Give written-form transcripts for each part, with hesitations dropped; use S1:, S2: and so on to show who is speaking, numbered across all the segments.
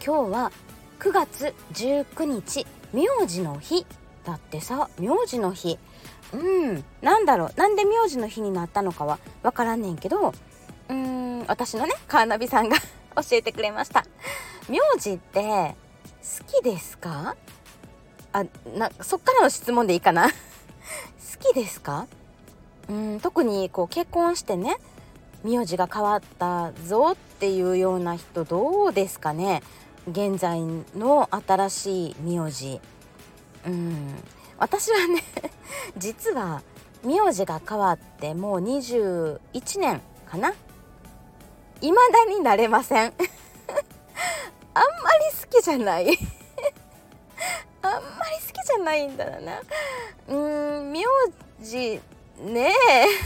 S1: 今日は9月19日名字の日だってさ。名字の日、なんだろう、なんで名字の日になったのかはわからんねんけど、私のねカーナビさんが教えてくれました。名字って好きですか？そっからの質問でいいかな好きですか？特にこう結婚してね、名字が変わったぞっていうような人どうですかね。現在の新しい名字、私はね実は名字が変わってもう21年かな。未だになれませんあんまり好きじゃないあんまり好きじゃないんだな。名字ね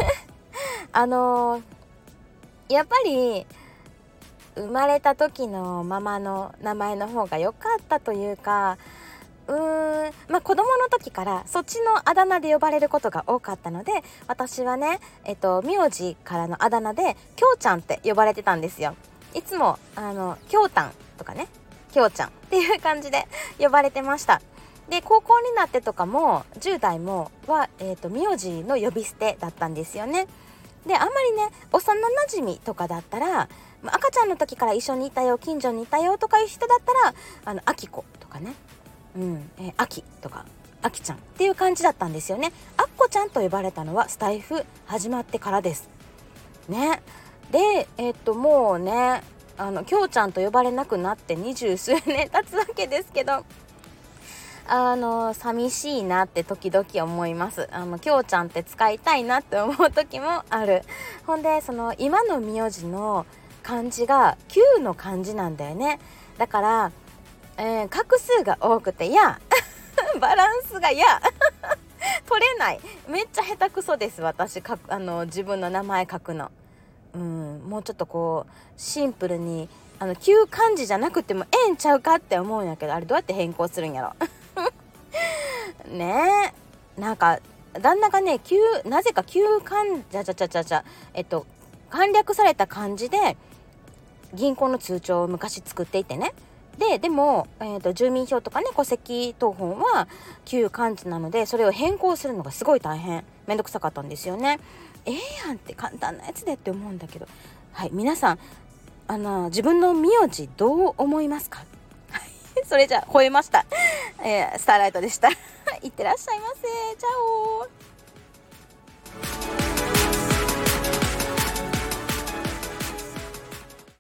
S1: やっぱり生まれた時のママの名前の方が良かったというか、子供の時からそっちのあだ名で呼ばれることが多かったので、私はね、名字からのあだ名できょうちゃんって呼ばれてたんですよ。いつもきょうたんとかね、きょうちゃんっていう感じで呼ばれてました。で、高校になってとかも10代もは、名字の呼び捨てだったんですよね。で、あんまりね幼馴染とかだったら、赤ちゃんの時から一緒にいたよ、近所にいたよとかいう人だったらあきことかね、あきとかあきちゃんっていう感じだったんですよね。あっこちゃんと呼ばれたのはスタイフ始まってからですね。で、もうねきょうちゃんと呼ばれなくなって20数年経つわけですけど、寂しいなって時々思います。きょうちゃんって使いたいなって思う時もある。ほんでその今の名字の漢字が9の漢字なんだよね。だから、画数が多くてバランスが取れない。めっちゃ下手くそです私。自分の名前書くの。もうちょっとこうシンプルに旧漢字じゃなくてもええんちゃうかって思うんやけど、あれどうやって変更するんやろねえ、なんか旦那がねなぜか簡略された漢字で銀行の通帳を昔作っていてね。でも、住民票とかね戸籍謄本は旧漢字なので、それを変更するのがすごい大変めんどくさかったんですよね。やんって簡単なやつでって思うんだけど、はい、皆さん自分の名字どう思いますかそれじゃあ吠えました、スターライトでしたいってらっしゃいませ。チャオ。